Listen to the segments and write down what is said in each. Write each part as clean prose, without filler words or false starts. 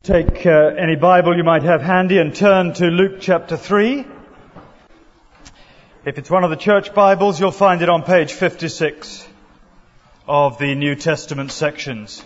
Take any Bible you might have handy and turn to Luke chapter 3. If it's one of the church Bibles, you'll find it on page 56 of the New Testament sections.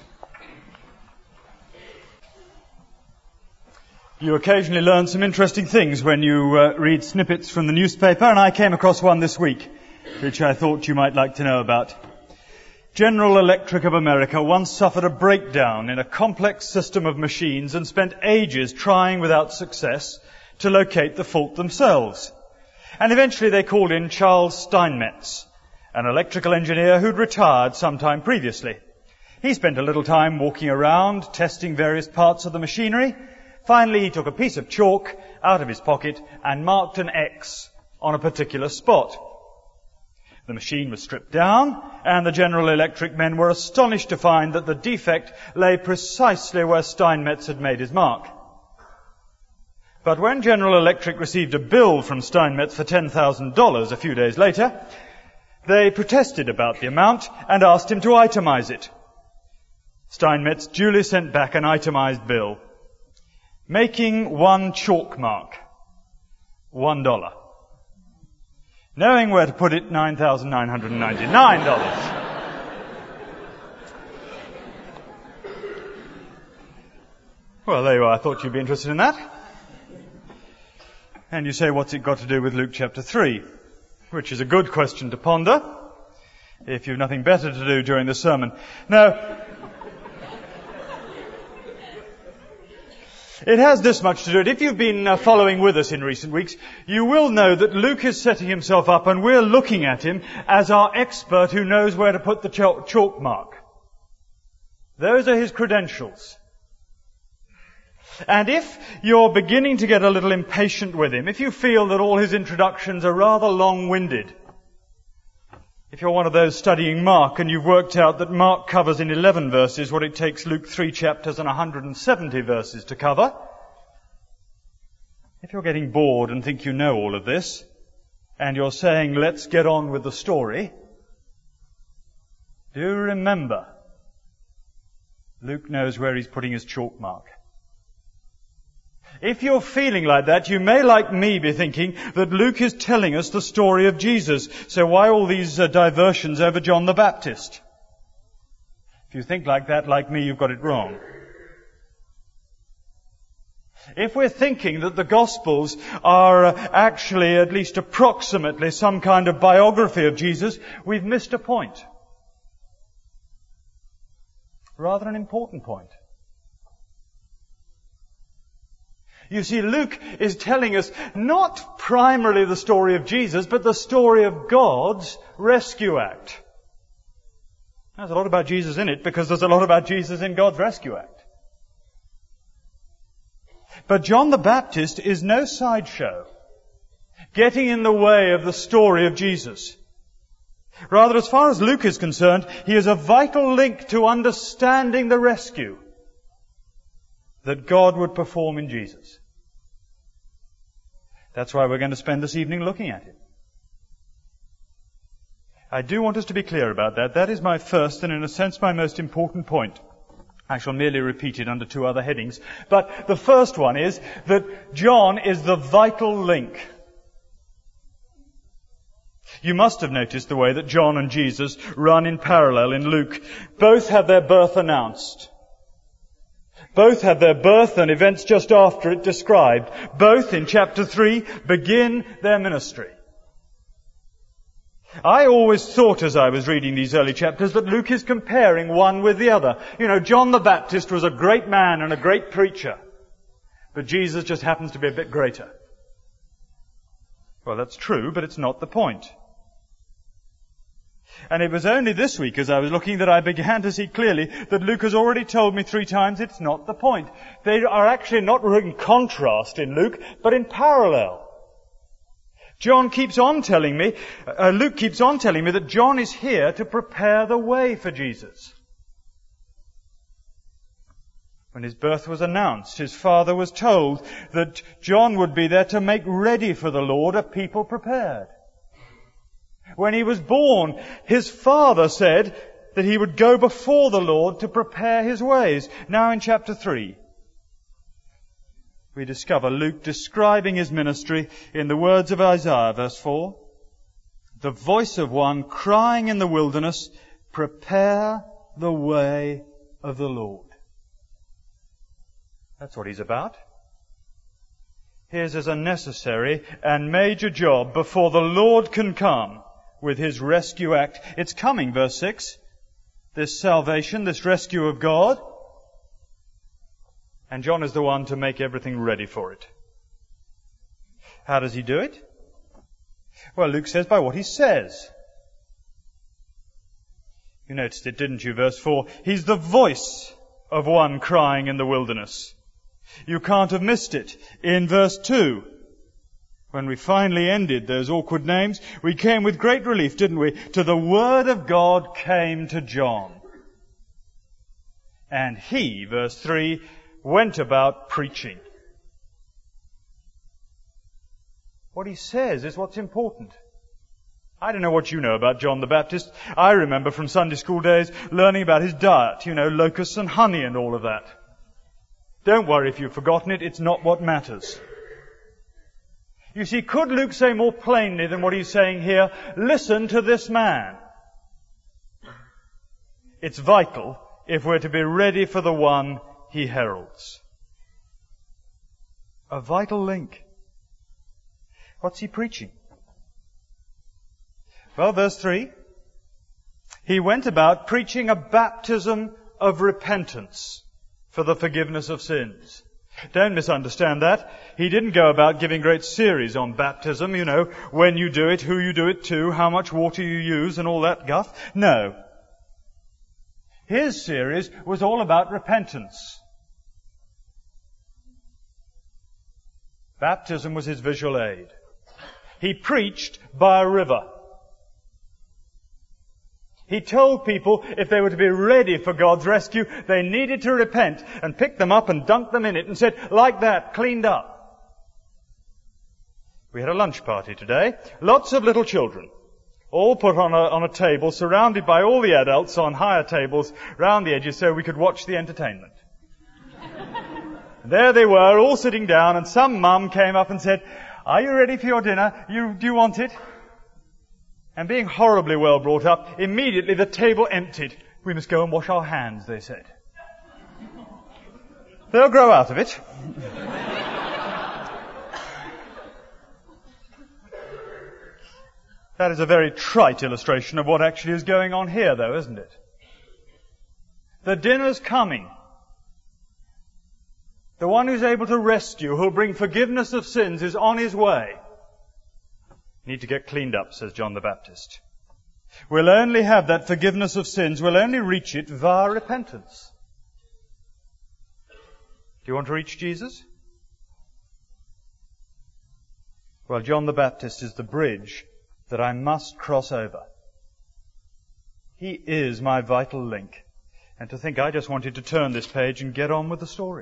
You occasionally learn some interesting things when you read snippets from the newspaper, and I came across one this week, which I thought you might like to know about. General Electric of America once suffered a breakdown in a complex system of machines and spent ages trying without success to locate the fault themselves. And eventually they called in Charles Steinmetz, an electrical engineer who'd retired sometime previously. He spent a little time walking around, testing various parts of the machinery. Finally, he took a piece of chalk out of his pocket and marked an X on a particular spot. The machine was stripped down, and the General Electric men were astonished to find that the defect lay precisely where Steinmetz had made his mark. But when General Electric received a bill from Steinmetz for $10,000 a few days later, they protested about the amount and asked him to itemize it. Steinmetz duly sent back an itemized bill, making one chalk mark, $1. Knowing where to put it, $9,999. Well, there you are. I thought you'd be interested in that. And you say, what's it got to do with Luke chapter 3? Which is a good question to ponder, if you've nothing better to do during the sermon. Now, it has this much to do with it. If you've been following with us in recent weeks, you will know that Luke is setting himself up and we're looking at him as our expert who knows where to put the chalk mark. Those are his credentials. And if you're beginning to get a little impatient with him, if you feel that all his introductions are rather long-winded, if you're one of those studying Mark and you've worked out that Mark covers in 11 verses what it takes Luke 3 chapters and 170 verses to cover, if you're getting bored and think you know all of this, and you're saying, let's get on with the story, do remember, Luke knows where he's putting his chalk mark. If you're feeling like that, you may, like me, be thinking that Luke is telling us the story of Jesus. So why all these diversions over John the Baptist? If you think like that, like me, you've got it wrong. If we're thinking that the Gospels are actually, at least approximately, some kind of biography of Jesus, we've missed a point. Rather an important point. You see, Luke is telling us not primarily the story of Jesus, but the story of God's rescue act. There's a lot about Jesus in it because there's a lot about Jesus in God's rescue act. But John the Baptist is no sideshow, getting in the way of the story of Jesus. Rather, as far as Luke is concerned, he is a vital link to understanding the rescue that God would perform in Jesus. That's why we're going to spend this evening looking at it. I do want us to be clear about that. That is my first and in a sense my most important point. I shall merely repeat it under two other headings. But the first one is that John is the vital link. You must have noticed the way that John and Jesus run in parallel in Luke. Both have their birth announced. Both have their birth and events just after it described. Both, in chapter 3, begin their ministry. I always thought as I was reading these early chapters that Luke is comparing one with the other. You know, John the Baptist was a great man and a great preacher, but Jesus just happens to be a bit greater. Well, that's true, but it's not the point. And it was only this week as I was looking that I began to see clearly that Luke has already told me 3 times it's not the point. They are actually not in contrast in Luke, but in parallel. Luke keeps on telling me that John is here to prepare the way for Jesus. When his birth was announced, his father was told that John would be there to make ready for the Lord a people prepared. When he was born, his father said that he would go before the Lord to prepare his ways. Now in chapter 3, we discover Luke describing his ministry in the words of Isaiah, verse 4. The voice of one crying in the wilderness, prepare the way of the Lord. That's what he's about. His is a necessary and major job before the Lord can come with his rescue act. It's coming, verse 6. This salvation, this rescue of God. And John is the one to make everything ready for it. How does he do it? Well, Luke says by what he says. You noticed it, didn't you? Verse 4. He's the voice of one crying in the wilderness. You can't have missed it. In verse 2, when we finally ended those awkward names, we came with great relief, didn't we? To the word of God came to John. And he, verse 3, went about preaching. What he says is what's important. I don't know what you know about John the Baptist. I remember from Sunday school days learning about his diet, locusts and honey and all of that. Don't worry if you've forgotten it, it's not what matters. You see, could Luke say more plainly than what he's saying here, listen to this man? It's vital if we're to be ready for the one he heralds. A vital link. What's he preaching? Well, verse 3, he went about preaching a baptism of repentance for the forgiveness of sins. Don't misunderstand that. He didn't go about giving great series on baptism, when you do it, who you do it to, how much water you use and all that guff. No. His series was all about repentance. Baptism was his visual aid. He preached by a river. He told people if they were to be ready for God's rescue, they needed to repent and pick them up and dunk them in it and said, like that, cleaned up. We had a lunch party today. Lots of little children, all put on a table, surrounded by all the adults on higher tables round the edges so we could watch the entertainment. There they were, all sitting down, and some mum came up and said, are you ready for your dinner? Do you want it? And being horribly well brought up, immediately the table emptied. We must go and wash our hands, they said. They'll grow out of it. That is a very trite illustration of what actually is going on here, though, isn't it? The dinner's coming. The one who's able to rescue, who'll bring forgiveness of sins, is on his way. Need to get cleaned up, says John the Baptist. We'll only have that forgiveness of sins, we'll only reach it via repentance. Do you want to reach Jesus? Well, John the Baptist is the bridge that I must cross over. He is my vital link. And to think I just wanted to turn this page and get on with the story.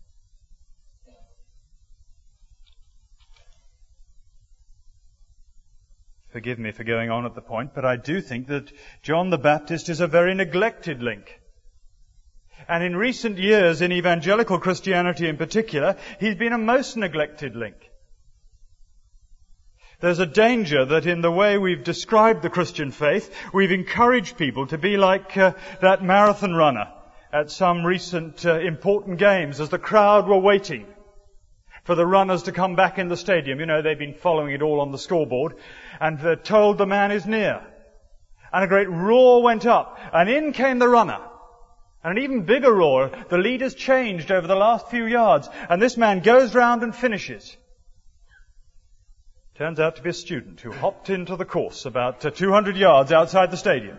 Forgive me for going on at the point, but I do think that John the Baptist is a very neglected link. And in recent years, in evangelical Christianity in particular, he's been a most neglected link. There's a danger that in the way we've described the Christian faith, we've encouraged people to be like that marathon runner at some recent important games as the crowd were waiting for the runners to come back in the stadium. They've been following it all on the scoreboard, and they're told the man is near. And a great roar went up, and in came the runner. And an even bigger roar. The lead has changed over the last few yards, and this man goes round and finishes. Turns out to be a student who hopped into the course about 200 yards outside the stadium.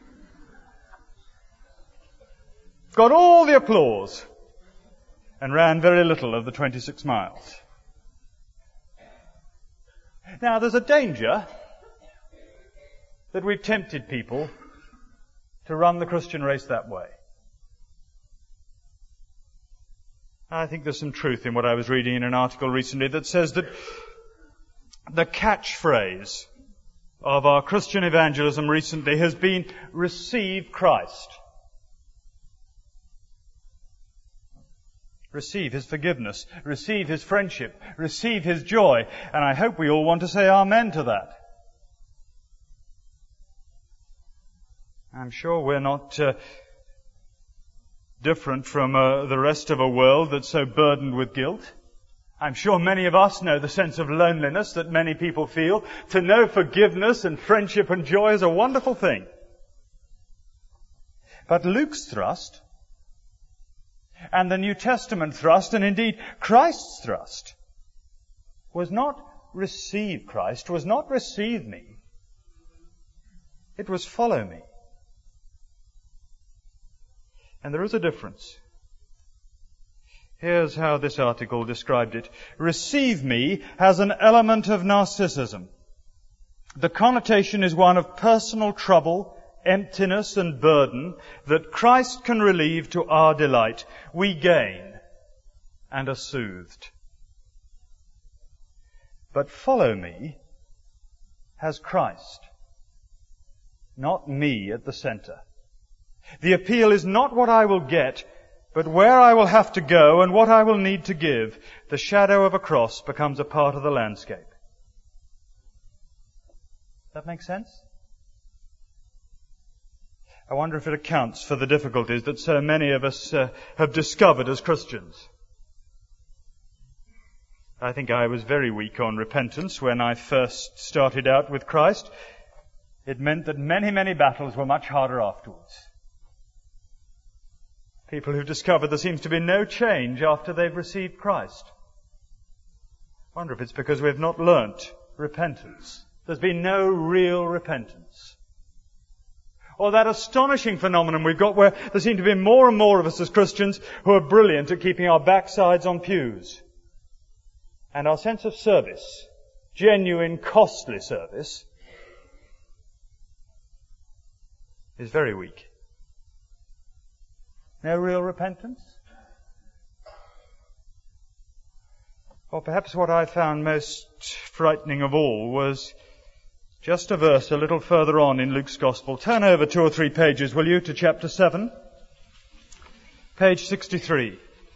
Got all the applause, and ran very little of the 26 miles. Now, there's a danger that we've tempted people to run the Christian race that way. I think there's some truth in what I was reading in an article recently that says that the catchphrase of our Christian evangelism recently has been, receive Christ. Receive His forgiveness. Receive His friendship. Receive His joy. And I hope we all want to say amen to that. I'm sure we're not different from the rest of a world that's so burdened with guilt. I'm sure many of us know the sense of loneliness that many people feel. To know forgiveness and friendship and joy is a wonderful thing. But Luke's thrust, and the New Testament thrust, and indeed Christ's thrust, was not receive Christ, was not receive me. It was follow me. And there is a difference. Here's how this article described it. Receive me has an element of narcissism. The connotation is one of personal trouble, emptiness and burden that Christ can relieve to our delight. We gain and are soothed. But follow me has Christ, not me at the center. The appeal is not what I will get, but where I will have to go and what I will need to give. The shadow of a cross becomes a part of the landscape. That make sense? I wonder if it accounts for the difficulties that so many of us have discovered as Christians. I think I was very weak on repentance when I first started out with Christ. It meant that many, many battles were much harder afterwards. People who've discovered there seems to be no change after they've received Christ. I wonder if it's because we've not learnt repentance. There's been no real repentance. Or that astonishing phenomenon we've got where there seem to be more and more of us as Christians who are brilliant at keeping our backsides on pews. And our sense of service, genuine, costly service, is very weak. No real repentance? Or perhaps what I found most frightening of all was just a verse a little further on in Luke's Gospel. Turn over 2 or 3 pages, will you, to chapter 7, page 63.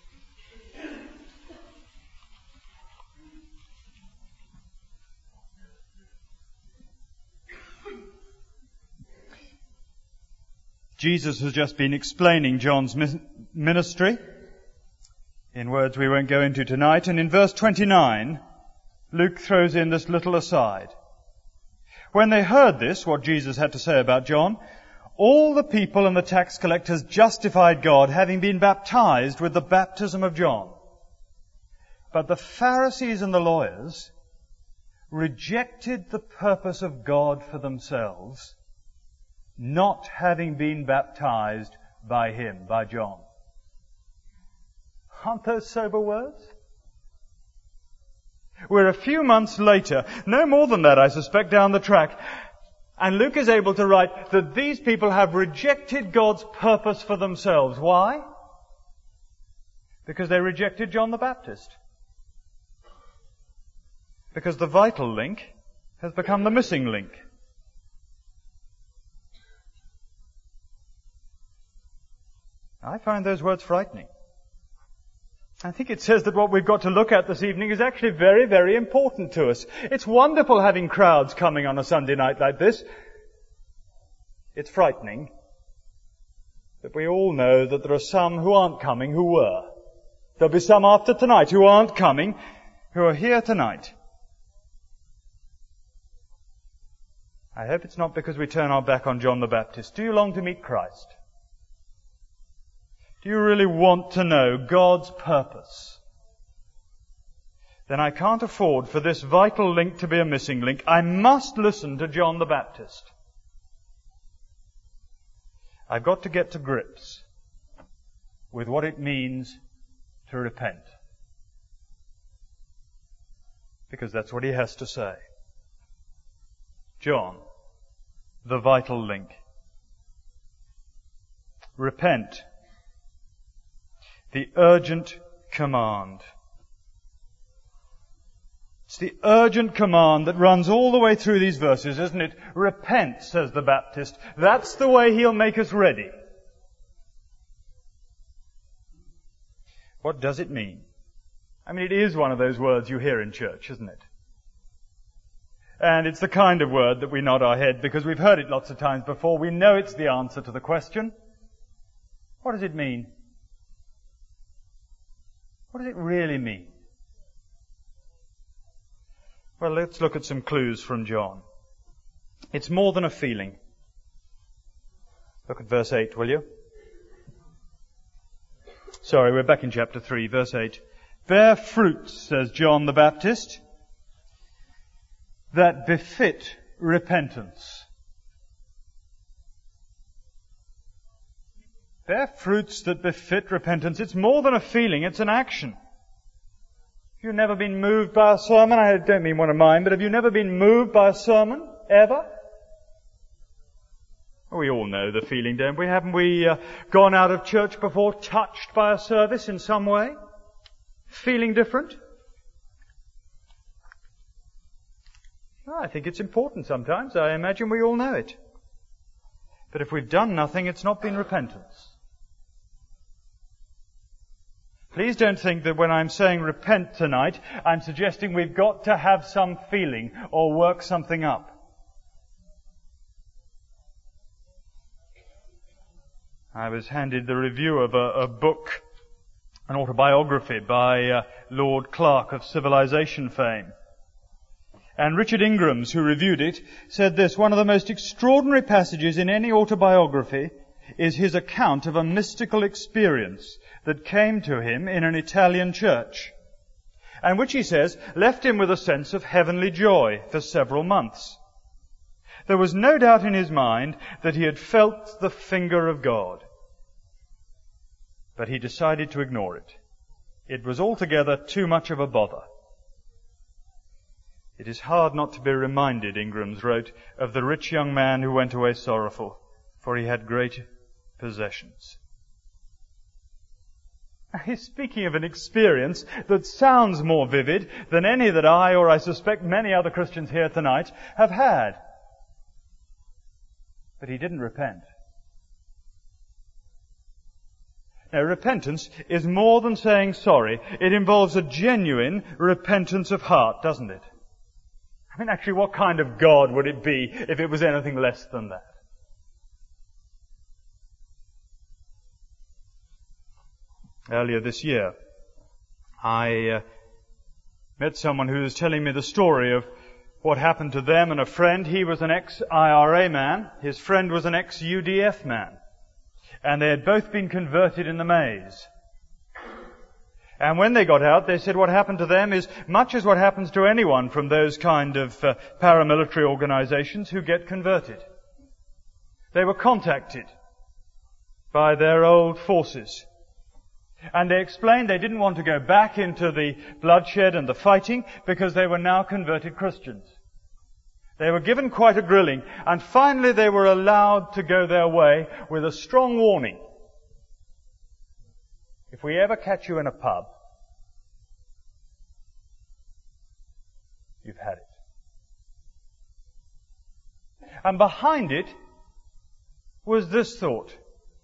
Jesus has just been explaining John's ministry in words we won't go into tonight. And in verse 29, Luke throws in this little aside. When they heard this, what Jesus had to say about John, all the people and the tax collectors justified God, having been baptized with the baptism of John. But the Pharisees and the lawyers rejected the purpose of God for themselves, not having been baptized by him, by John. Aren't those sober words? We're a few months later, no more than that I suspect, down the track, and Luke is able to write that these people have rejected God's purpose for themselves. Why? Because they rejected John the Baptist. Because the vital link has become the missing link. I find those words frightening. I think it says that what we've got to look at this evening is actually very, very important to us. It's wonderful having crowds coming on a Sunday night like this. It's frightening that we all know that there are some who aren't coming who were. There'll be some after tonight who aren't coming, who are here tonight. I hope it's not because we turn our back on John the Baptist. Do you long to meet Christ? Do you really want to know God's purpose? Then I can't afford for this vital link to be a missing link. I must listen to John the Baptist. I've got to get to grips with what it means to repent. Because that's what he has to say. John, the vital link. Repent. The urgent command. It's the urgent command that runs all the way through these verses, isn't it? Repent, says the Baptist. That's the way he'll make us ready. What does it mean? I mean, it is one of those words you hear in church, isn't it? And it's the kind of word that we nod our head because we've heard it lots of times before. We know it's the answer to the question. What does it mean? What does it really mean? Well, let's look at some clues from John. It's more than a feeling. Look at verse 8, will you? Sorry, we're back in chapter 3, verse 8. Bear fruits, says John the Baptist, that befit repentance. Bear fruits that befit repentance. It's more than a feeling, it's an action. Have you never been moved by a sermon? I don't mean one of mine, but have you never been moved by a sermon? Ever? Well, we all know the feeling, don't we? Haven't we gone out of church before touched by a service in some way? Feeling different? Well, I think it's important sometimes. I imagine we all know it. But if we've done nothing, it's not been repentance. Please don't think that when I'm saying repent tonight, I'm suggesting we've got to have some feeling or work something up. I was handed the review of a book, an autobiography by Lord Clark of Civilization fame. And Richard Ingrams, who reviewed it, said this: one of the most extraordinary passages in any autobiography is his account of a mystical experience that came to him in an Italian church, and which, he says, left him with a sense of heavenly joy for several months. There was no doubt in his mind that he had felt the finger of God, but he decided to ignore it. It was altogether too much of a bother. It is hard not to be reminded, Ingrams wrote, of the rich young man who went away sorrowful, for he had great possessions. He's speaking of an experience that sounds more vivid than any that I, or I suspect many other Christians here tonight, have had. But he didn't repent. Now, repentance is more than saying sorry. It involves a genuine repentance of heart, doesn't it? I mean, actually, what kind of God would it be if it was anything less than that? Earlier this year, I met someone who was telling me the story of what happened to them and a friend. He was an ex-IRA man. His friend was an ex-UDF man. And they had both been converted in the maze. And when they got out, they said what happened to them is much as what happens to anyone from those kind of paramilitary organizations who get converted. They were contacted by their old forces. And they explained they didn't want to go back into the bloodshed and the fighting because they were now converted Christians. They were given quite a grilling, and finally they were allowed to go their way with a strong warning. If we ever catch you in a pub, you've had it. And behind it was this thought.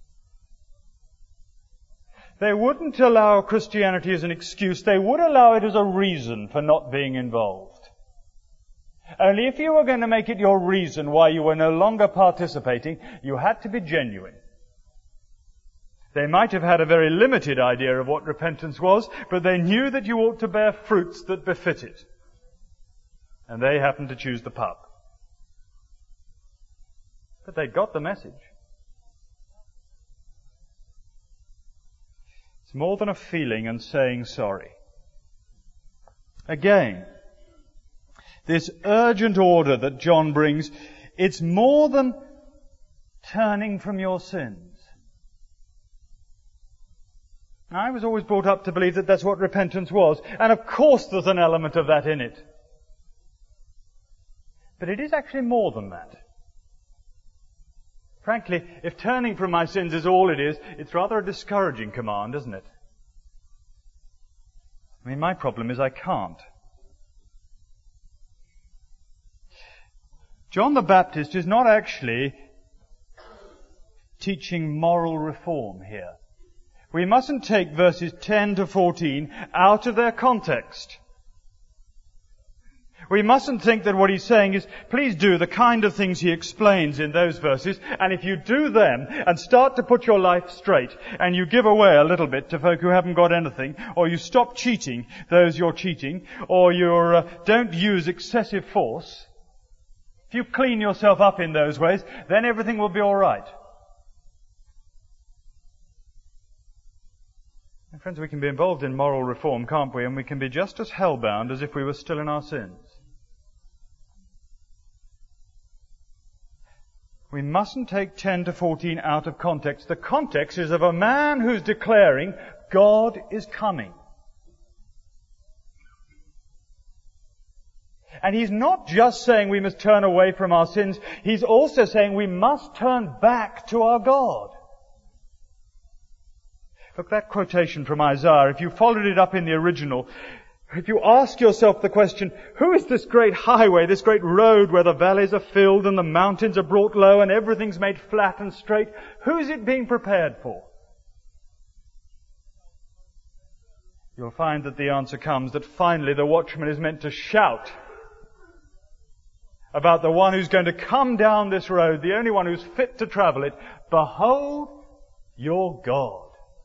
They wouldn't allow Christianity as an excuse. They would allow it as a reason for not being involved. Only if you were going to make it your reason why you were no longer participating, you had to be genuine. They might have had a very limited idea of what repentance was, but they knew that you ought to bear fruits that befit it. And they happened to choose the pub. But they got the message. It's more than a feeling and saying sorry. Again, this urgent order that John brings, it's more than turning from your sins. Now, I was always brought up to believe that that's what repentance was, and of course there's an element of that in it. But it is actually more than that. Frankly, if turning from my sins is all it is, it's rather a discouraging command, isn't it? I mean, my problem is I can't. John the Baptist is not actually teaching moral reform here. We mustn't take verses 10 to 14 out of their context. We mustn't think that what he's saying is, please do the kind of things he explains in those verses, and if you do them and start to put your life straight, and you give away a little bit to folk who haven't got anything, or you stop cheating those you're cheating, or you don't use excessive force, if you clean yourself up in those ways, then everything will be all right. And friends, we can be involved in moral reform, can't we? And we can be just as hell-bound as if we were still in our sins. We mustn't take 10 to 14 out of context. The context is of a man who's declaring, God is coming. And he's not just saying we must turn away from our sins, he's also saying we must turn back to our God. Look, that quotation from Isaiah, if you followed it up in the original, if you ask yourself the question, who is this great highway, this great road where the valleys are filled and the mountains are brought low and everything's made flat and straight, who is it being prepared for? You'll find that the answer comes that finally the watchman is meant to shout about the one who's going to come down this road, the only one who's fit to travel it. Behold your God.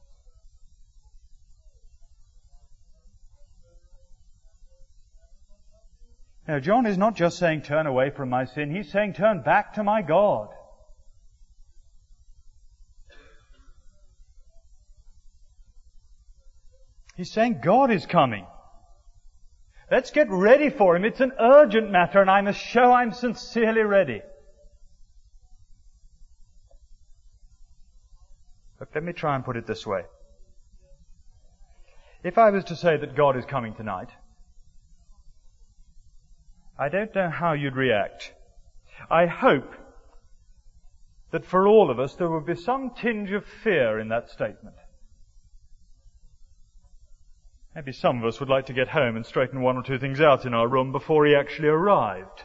Now, John is not just saying turn away from my sin, he's saying turn back to my God. He's saying God is coming. Let's get ready for Him. It's an urgent matter and I must show I'm sincerely ready. Look, let me try and put it this way. If I was to say that God is coming tonight, I don't know how you'd react. I hope that for all of us there would be some tinge of fear in that statement. Maybe some of us would like to get home and straighten one or two things out in our room before He actually arrived.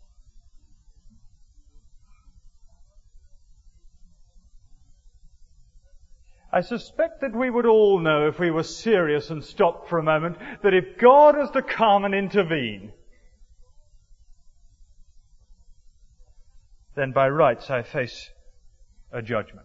I suspect that we would all know, if we were serious and stopped for a moment, that if God was to come and intervene, then by rights I face a judgment.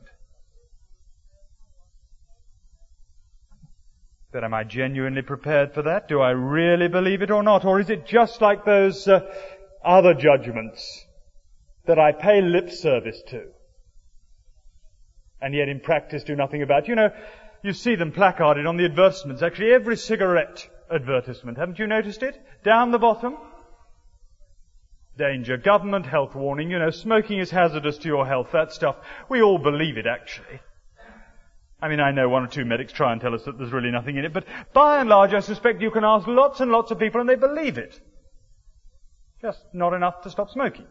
But am I genuinely prepared for that? Do I really believe it or not? Or is it just like those other judgments that I pay lip service to, and yet in practice do nothing about? You know, you see them placarded on the advertisements. Actually, every cigarette advertisement. Haven't you noticed it? Down the bottom. Danger, government health warning, you know, smoking is hazardous to your health, that stuff. We all believe it, actually. I mean, I know one or two medics try and tell us that there's really nothing in it, but by and large I suspect you can ask lots and lots of people and they believe it. Just not enough to stop smoking.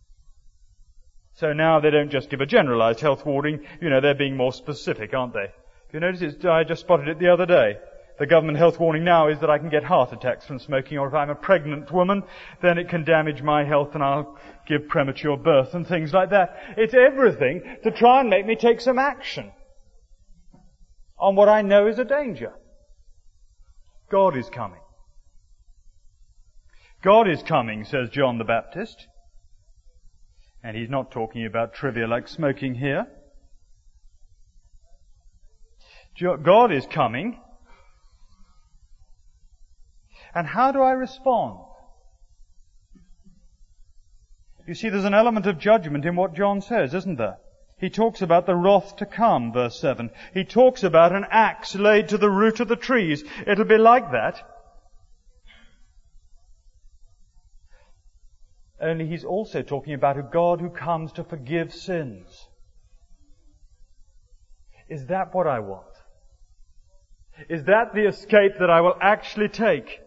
So now they don't just give a generalized health warning, you know, they're being more specific, aren't they? If you notice, I just spotted it the other day. The government health warning now is that I can get heart attacks from smoking, or if I'm a pregnant woman, then it can damage my health and I'll give premature birth and things like that. It's everything to try and make me take some action on what I know is a danger. God is coming. God is coming, says John the Baptist. And he's not talking about trivia like smoking here. God is coming. And how do I respond? You see, there's an element of judgment in what John says, isn't there? He talks about the wrath to come, verse 7. He talks about an axe laid to the root of the trees. It'll be like that. Only he's also talking about a God who comes to forgive sins. Is that what I want? Is that the escape that I will actually take?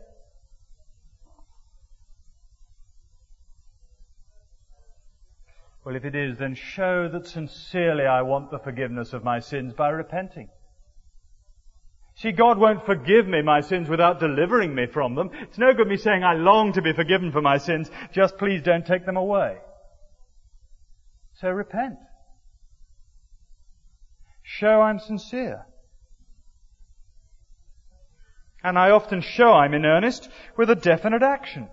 Well, if it is, then show that sincerely I want the forgiveness of my sins by repenting. See, God won't forgive me my sins without delivering me from them. It's no good me saying I long to be forgiven for my sins, just please don't take them away. So repent. Show I'm sincere. And I often show I'm in earnest with a definite action.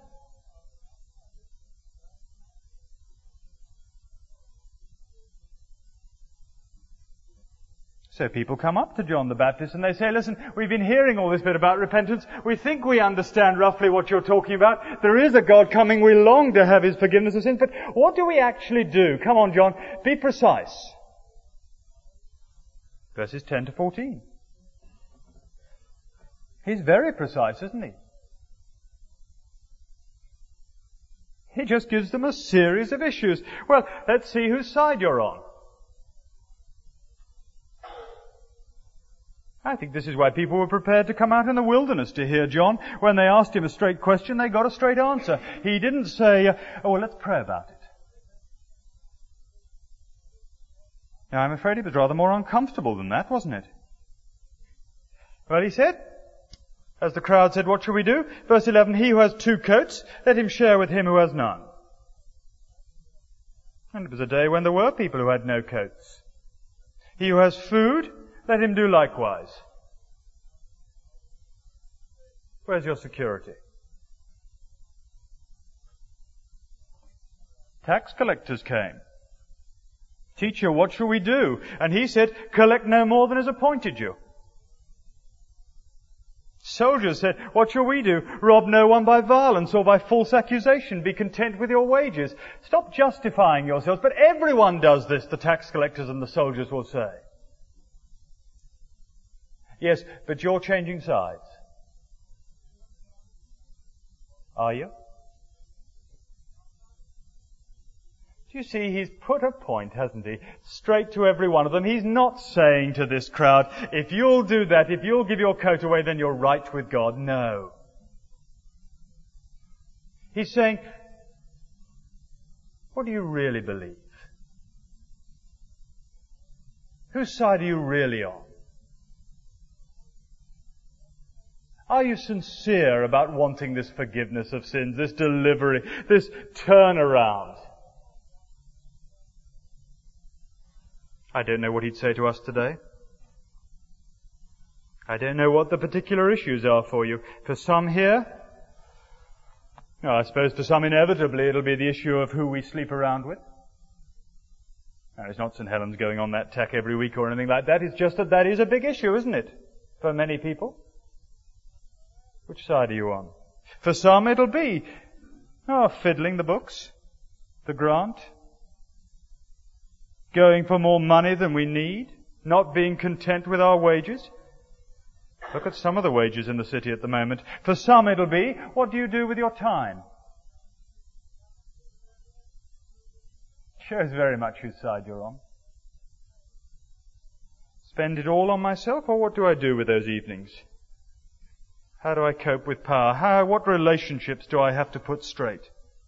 So people come up to John the Baptist and they say, listen, we've been hearing all this bit about repentance. We think we understand roughly what you're talking about. There is a God coming. We long to have His forgiveness of sins. But what do we actually do? Come on, John, be precise. Verses 10 to 14. He's very precise, isn't he? He just gives them a series of issues. Well, let's see whose side you're on. I think this is why people were prepared to come out in the wilderness to hear John. When they asked him a straight question, they got a straight answer. He didn't say, oh, well, let's pray about it. Now, I'm afraid it was rather more uncomfortable than that, wasn't it? Well, he said, as the crowd said, what shall we do? Verse 11, he who has 2 coats, let him share with him who has none. And it was a day when there were people who had no coats. He who has food, let him do likewise. Where's your security? Tax collectors came. Teacher, what shall we do? And he said, collect no more than is appointed you. Soldiers said, what shall we do? Rob no one by violence or by false accusation. Be content with your wages. Stop justifying yourselves. But everyone does this, the tax collectors and the soldiers will say. Yes, but you're changing sides. Are you? Do you see, he's put a point, hasn't he? Straight to every one of them. He's not saying to this crowd, if you'll do that, if you'll give your coat away, then you're right with God. No. He's saying, what do you really believe? Whose side are you really on? Are you sincere about wanting this forgiveness of sins, this delivery, this turnaround? I don't know what he'd say to us today. I don't know what the particular issues are for you. For some here, I suppose for some inevitably it'll be the issue of who we sleep around with. Now, it's not St. Helens going on that tack every week or anything like that. It's just that is a big issue, isn't it? For many people. Which side are you on? For some it'll be, fiddling the books, the grant, going for more money than we need, not being content with our wages. Look at some of the wages in the city at the moment. For some it'll be, what do you do with your time? Shows very much whose side you're on. Spend it all on myself, or what do I do with those evenings? How do I cope with power? What relationships do I have to put straight?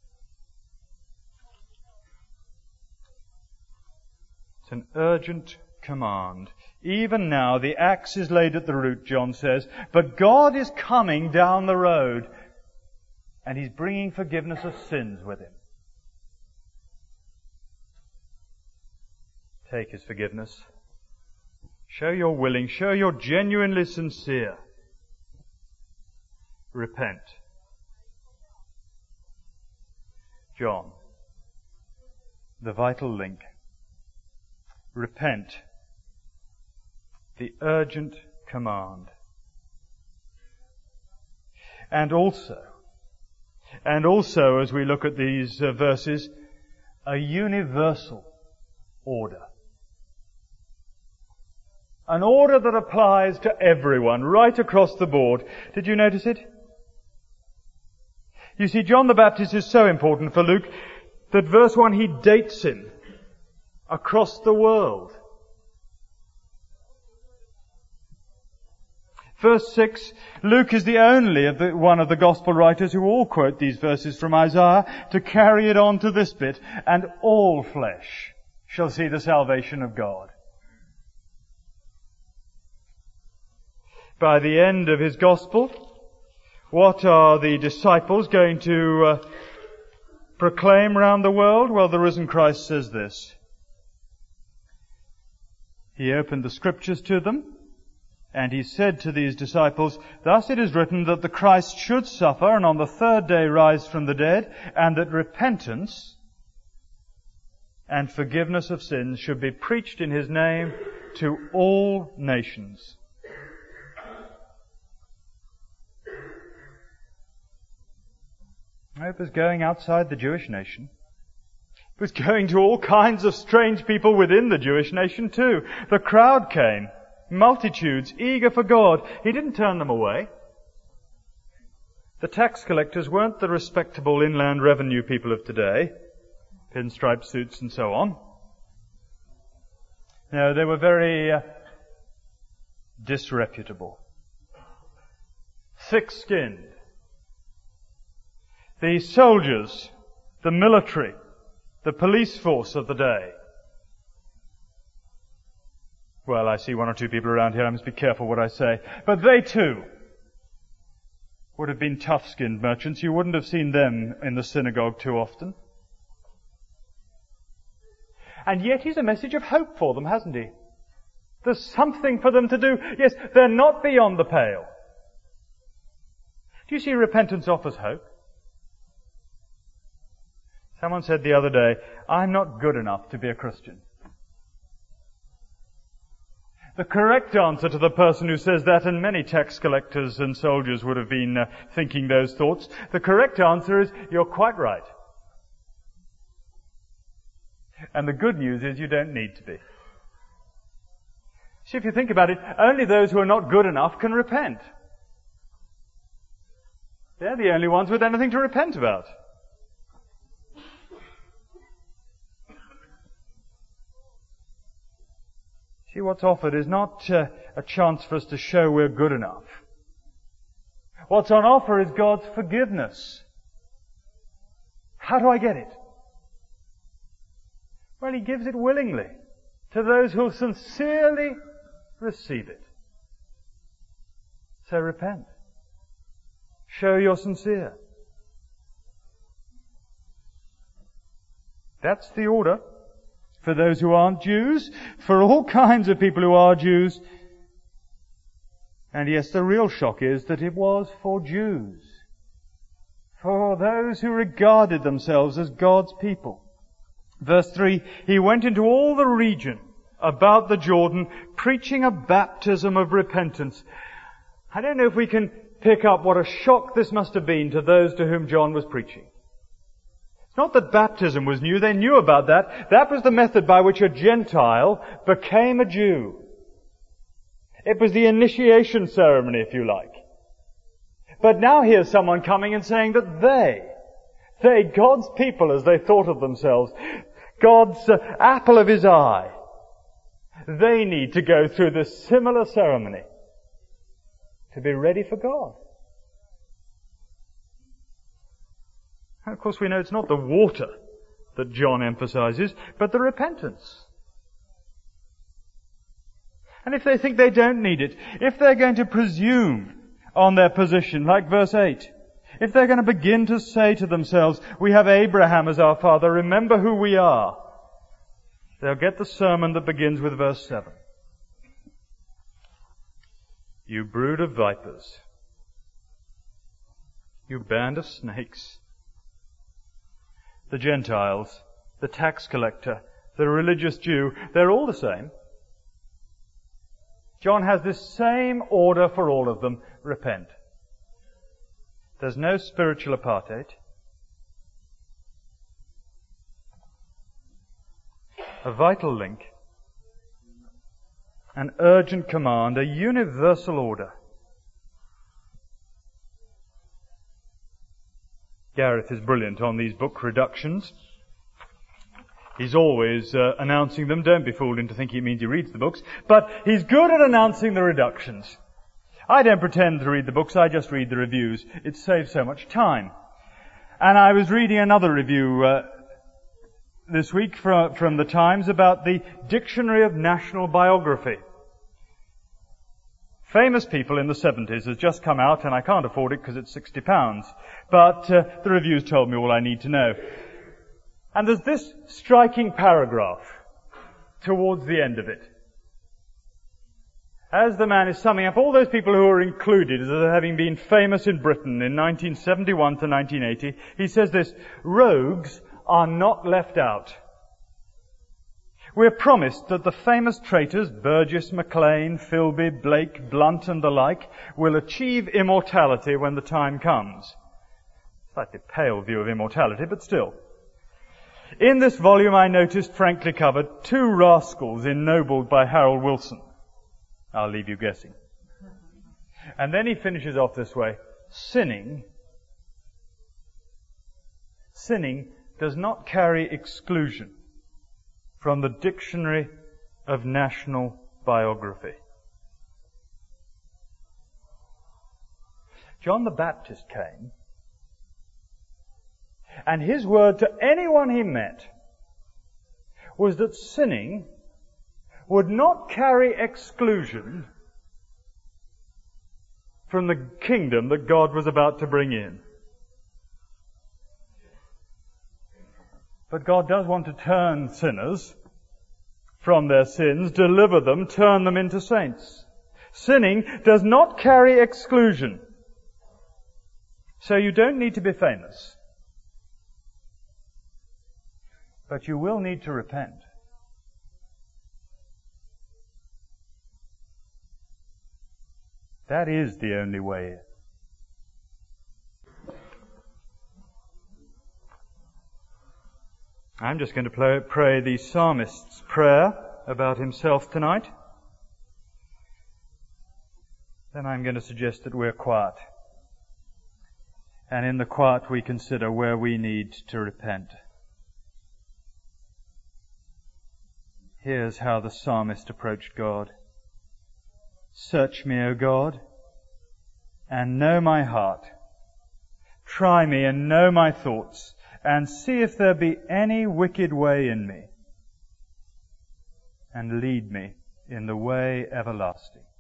It's an urgent command. Even now, the axe is laid at the root, John says, but God is coming down the road, and He's bringing forgiveness of sins with Him. Take His forgiveness. Show you're willing. Show you're genuinely sincere. Repent. John, the vital link. Repent. The urgent command. And also, as we look at these verses, a universal order. An order that applies to everyone, right across the board. Did you notice it? You see, John the Baptist is so important for Luke that verse 1, he dates him across the world. Verse 6, Luke is the only one of the gospel writers who all quote these verses from Isaiah to carry it on to this bit, and all flesh shall see the salvation of God. By the end of his gospel, what are the disciples going to proclaim around the world? Well, the risen Christ says this. He opened the scriptures to them, And he said to these disciples, "Thus it is written that the Christ should suffer and on the third day rise from the dead, and that repentance and forgiveness of sins should be preached in his name to all nations." It was going outside the Jewish nation. It was going to all kinds of strange people within the Jewish nation too. The crowd came. Multitudes, eager for God. He didn't turn them away. The tax collectors weren't the respectable inland revenue people of today, pinstripe suits and so on. No, they were very disreputable, thick-skinned. The soldiers, the military, the police force of the day. Well, I see one or two people around here. I must be careful what I say. But they too would have been tough-skinned merchants. You wouldn't have seen them in the synagogue too often. And yet he's a message of hope for them, hasn't he? There's something for them to do. Yes, they're not beyond the pale. Do you see, repentance offers hope? Someone said the other day, "I'm not good enough to be a Christian." The correct answer to the person who says that, and many tax collectors and soldiers would have been thinking those thoughts, the correct answer is, you're quite right. And the good news is you don't need to be. See, if you think about it, only those who are not good enough can repent. They're the only ones with anything to repent about. See, what's offered is not a chance for us to show we're good enough. What's on offer is God's forgiveness. How do I get it? Well, He gives it willingly to those who sincerely receive it. So repent. Show you're sincere. That's the order. For those who aren't Jews, for all kinds of people who are Jews. And yes, the real shock is that it was for Jews. For those who regarded themselves as God's people. Verse 3, He went into all the region about the Jordan, preaching a baptism of repentance. I don't know if we can pick up what a shock this must have been to those to whom John was preaching. It's not that baptism was new. They knew about that. That was the method by which a Gentile became a Jew. It was the initiation ceremony, if you like. But now here's someone coming and saying that they, God's people as they thought of themselves, God's apple of His eye, they need to go through this similar ceremony to be ready for God. And of course we know it's not the water that John emphasizes, but the repentance. And if they think they don't need it, if they're going to presume on their position, like verse 8, if they're going to begin to say to themselves, "We have Abraham as our father, remember who we are," they'll get the sermon that begins with verse 7. "You brood of vipers, you band of snakes." The Gentiles, the tax collector, the religious Jew, they're all the same. John has this same order for all of them: repent. There's no spiritual apartheid. A vital link, an urgent command, a universal order. Gareth is brilliant on these book reductions. He's always announcing them. Don't be fooled into thinking it means he reads the books. But he's good at announcing the reductions. I don't pretend to read the books, I just read the reviews. It saves so much time. And I was reading another review this week from the Times about the Dictionary of National Biography. Famous People in the 70s has just come out, and I can't afford it because it's £60. But the reviews told me all I need to know. And there's this striking paragraph towards the end of it. as the man is summing up all those people who are included as having been famous in Britain in 1971 to 1980, he says this: rogues are not left out. We're promised that the famous traitors, Burgess, Maclean, Philby, Blake, Blunt and the like, will achieve immortality when the time comes. Slightly pale view of immortality, but still. In this volume I noticed, frankly covered, 2 rascals ennobled by Harold Wilson. I'll leave you guessing. And then he finishes off this way: sinning does not carry exclusion from the Dictionary of National Biography. John the Baptist came, and his word to anyone he met was that sinning would not carry exclusion from the kingdom that God was about to bring in. But God does want to turn sinners from their sins, deliver them, turn them into saints. Sinning does not carry exclusion. So you don't need to be famous. But you will need to repent. That is the only way. I'm just going to pray the psalmist's prayer about himself tonight. Then I'm going to suggest that we're quiet. And in the quiet we consider where we need to repent. Here's how the psalmist approached God. Search me, O God, and know my heart. Try me and know my thoughts, and see if there be any wicked way in me, and lead me in the way everlasting.